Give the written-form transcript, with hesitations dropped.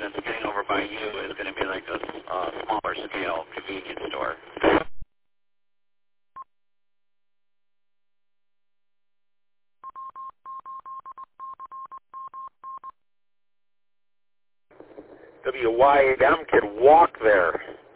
residents getting over by you is going to be like a smaller scale convenience store. WYAM can walk there.